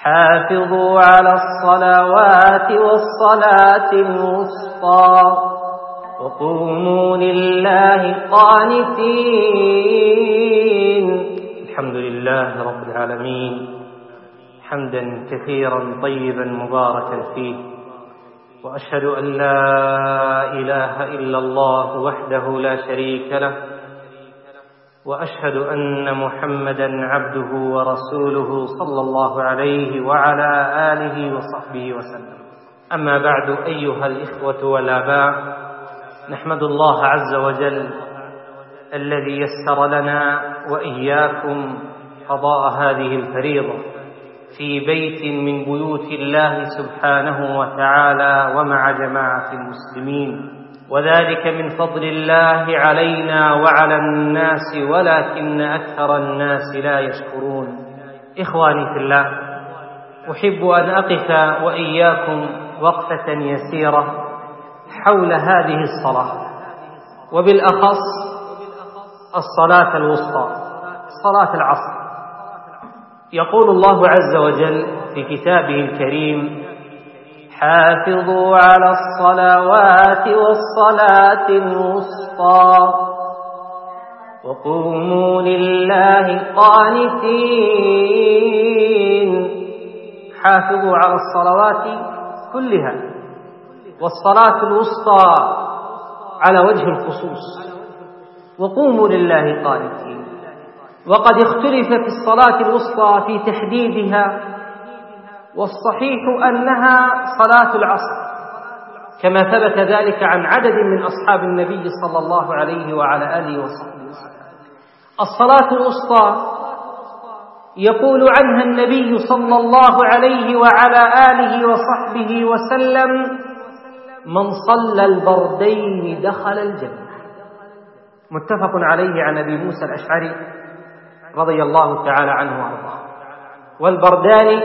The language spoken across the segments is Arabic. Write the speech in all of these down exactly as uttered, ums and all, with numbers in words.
حافظوا على الصلوات والصلاة الوسطى وقوموا لله قانتين. الحمد لله رب العالمين، حمدا كثيرا طيبا مباركا فيه، وأشهد أن لا إله إلا الله وحده لا شريك له، وأشهد أن محمدا عبده ورسوله صلى الله عليه وعلى آله وصحبه وسلم. أما بعد، أيها الإخوة والآباء، نحمد الله عز وجل الذي يسر لنا وإياكم قضاء هذه الفريضة في بيت من بيوت الله سبحانه وتعالى ومع جماعة المسلمين، وذلك من فضل الله علينا وعلى الناس، ولكن أكثر الناس لا يشكرون. إخواني في الله، أحب أن أقف وإياكم وقفة يسيرة حول هذه الصلاة، وبالأخص الصلاة الوسطى، صلاة العصر. يقول الله عز وجل في كتابه الكريم: حافظوا على الصلوات والصلاة الوسطى وقوموا لله قانتين. حافظوا على الصلوات كلها، والصلاة الوسطى على وجه الخصوص، وقوموا لله قانتين. وقد اختلف في الصلاة الوسطى في تحديدها، والصحيح أنها صلاة العصر، كما ثبت ذلك عن عدد من أصحاب النبي صلى الله عليه وعلى آله وصحبه وسلم. الصلاة الوسطى يقول عنها النبي صلى الله عليه وعلى آله وصحبه وسلم: من صلى البردين دخل الجنة. متفق عليه عن أبي موسى الأشعري رضي الله تعالى عنه وارضاه. والبردان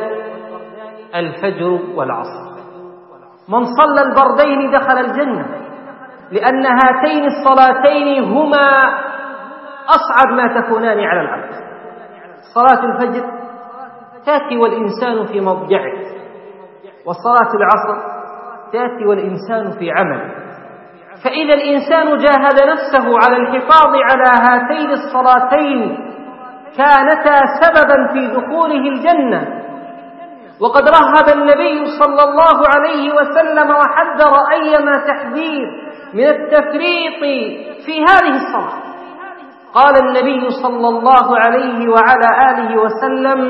الفجر والعصر. من صلى البردين دخل الجنة، لأن هاتين الصلاتين هما أصعب ما تكونان على العبد. صلاة الفجر تأتي والإنسان في مضجعه، وصلاة العصر تأتي والإنسان في عمل. فإذا الإنسان جاهد نفسه على الحفاظ على هاتين الصلاتين كانتا سببا في دخوله الجنة. وقد رهب النبي صلى الله عليه وسلم وحذر أيما تحذير من التفريط في هذه الصلاة. قال النبي صلى الله عليه وعلى آله وسلم: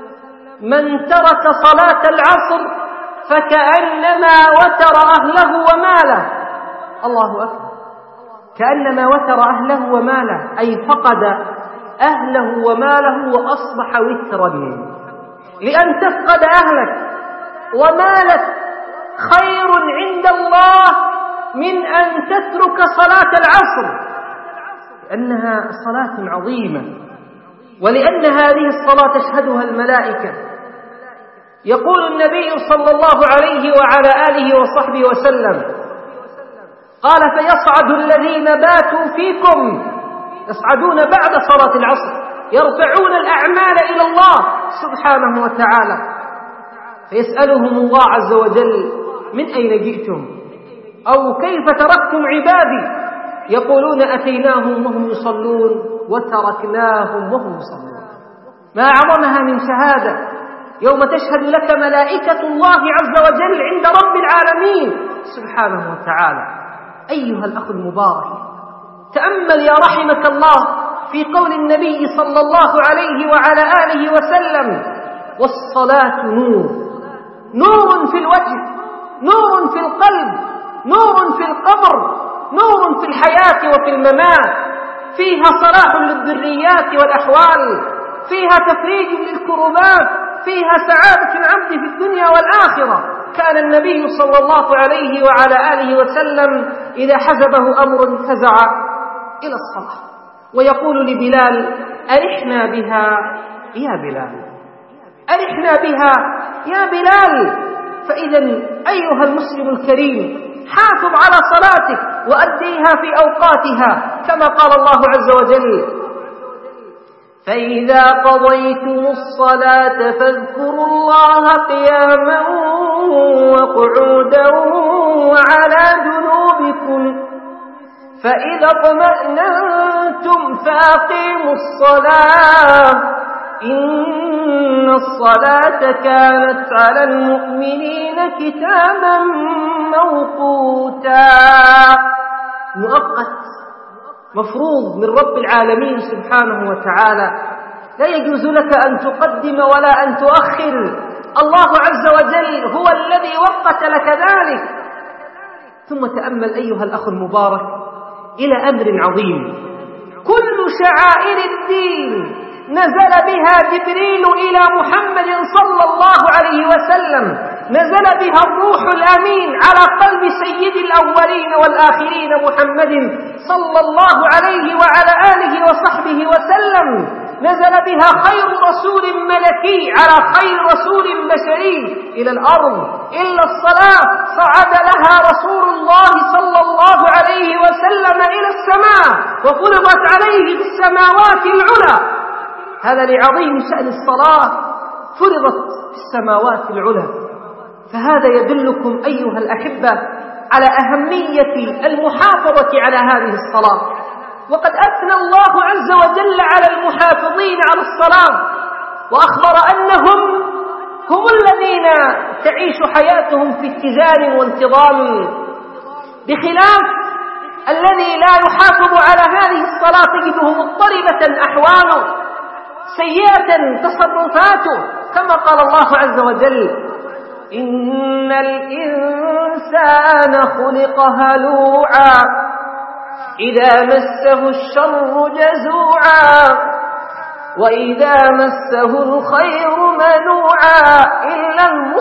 من ترك صلاة العصر فكأنما وتر أهله وماله. الله أكبر. كأنما وتر أهله وماله، أي فقد أهله وماله وأصبح وترا. لأن تفقد أهلك ومالك خير عند الله من أن تترك صلاة العصر، لأنها صلاة عظيمة، ولأن هذه الصلاة تشهدها الملائكة. يقول النبي صلى الله عليه وعلى آله وصحبه وسلم: قال: فيصعد الذين باتوا فيكم، يصعدون بعد صلاة العصر، يرفعون الأعمال إلى الله سبحانه وتعالى، فيسألهم الله عز وجل: من أين جئتم؟ أو كيف تركتم عبادي؟ يقولون: أتيناهم وهم يصلون وتركناهم وهم يصلون. ما أعظمها من شهادة يوم تشهد لك ملائكة الله عز وجل عند رب العالمين سبحانه وتعالى. أيها الأخ المبارك، تأمل يا رحمك الله في قول النبي صلى الله عليه وعلى آله وسلم: والصلاة نور، نور في الوجه، نور في القلب، نور في القبر، نور في الحياة وفي الممات. فيها صلاح للذريات والأحوال، فيها تفريج للكربات، فيها سعادة العبد في الدنيا والآخرة. كان النبي صلى الله عليه وعلى آله وسلم إذا حزبه أمر فزع إلى الصلاة، ويقول لبلال: أرحنا بها يا بلال، أرحنا بها يا بلال. فإذا أيها المسلم الكريم، حافظ على صلاتك وأديها في أوقاتها، كما قال الله عز وجل: فإذا قضيتم الصلاة فاذكروا الله قياما وقعودا وعلى جنوبكم فإذا اطمأننتم فأقيموا الصلاة إن الصلاة كانت على المؤمنين كتابا موقوتا. مؤقت مفروض من رب العالمين سبحانه وتعالى، لا يجوز لك أن تقدم ولا أن تؤخر. الله عز وجل هو الذي وقت لك ذلك. ثم تأمل أيها الأخ المبارك إلى أمر عظيم. كل شعائر الدين نزل بها جبريل إلى محمد صلى الله عليه وسلم، نزل بها الروح الأمين على قلب سيد الأولين والآخرين محمد صلى الله عليه وعلى آله وصحبه وسلم، نزل بها خير رسول ملكي على خير رسول بشري إلى الأرض. إلا الصلاة صعد لها رسول الله صلى الله عليه وسلم إلى السماء وفرضت عليه في السماوات العلى. هذا لعظيم شأن الصلاة، فرضت في السماوات العلى. فهذا يدلكم أيها الأحبة على أهمية المحافظة على هذه الصلاة. وقد أثنى الله عز وجل على المحافظين على الصلاة وأخبر أنهم هم الذين تعيش حياتهم في اتزان وانتظام، بخلاف الذي لا يحافظ على هذه الصلاة تجده مضطربة أحواله، سيئة تصرفاته، كما قال الله عز وجل: إن الإنسان خلق هلوعا إذا مسه الشر جزوعا وإذا مسه الخير منوعا إلا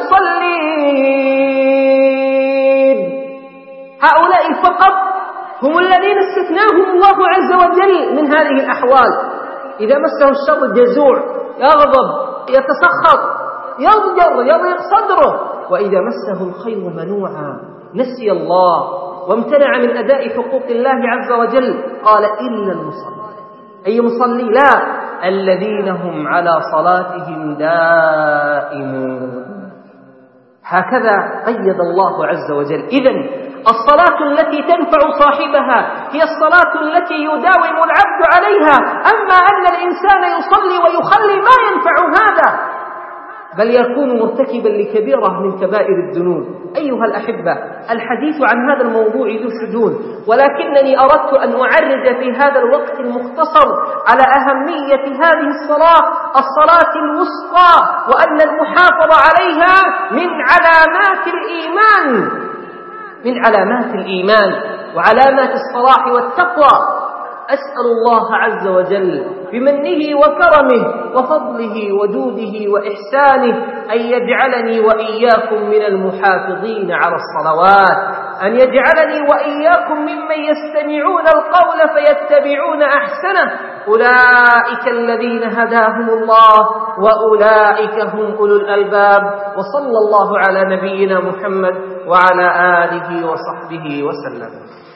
المصلين. هؤلاء فقط هم الذين استثناهم الله عز وجل من هذه الأحوال. إذا مسه الشر جزوع، يغضب، يتسخط، يضجر، يضيق صدره. وإذا مسه الخير منوعا، نسي الله وامتنع من أداء حقوق الله عز وجل. قال: إلا المصلي. أي مصلي؟ لا، الذين هم على صلاتهم دائمون. هكذا قيد الله عز وجل. إذن الصلاة التي تنفع صاحبها هي الصلاة التي يداوم العبد عليها. أما أن الإنسان يصلي ويخلي ما ينفع هذا، بل يكون مرتكبا لكبيرة من كبائر الذنوب. أيها الأحبة، الحديث عن هذا الموضوع ذو شجون، ولكنني أردت أن أعرج في هذا الوقت المختصر على أهمية هذه الصلاة، الصلاة الوسطى، وأن المحافظة عليها من علامات الإيمان، من علامات الإيمان وعلامات الصلاح والتقوى. أسأل الله عز وجل بمنه وكرمه وفضله وجوده وإحسانه أن يجعلني وإياكم من المحافظين على الصلوات، أن يجعلني وإياكم ممن يستمعون القول فيتبعون أحسنه. أولئك الذين هداهم الله وأولئك هم أولو الألباب. وصلى الله على نبينا محمد وعلى آله وصحبه وسلم.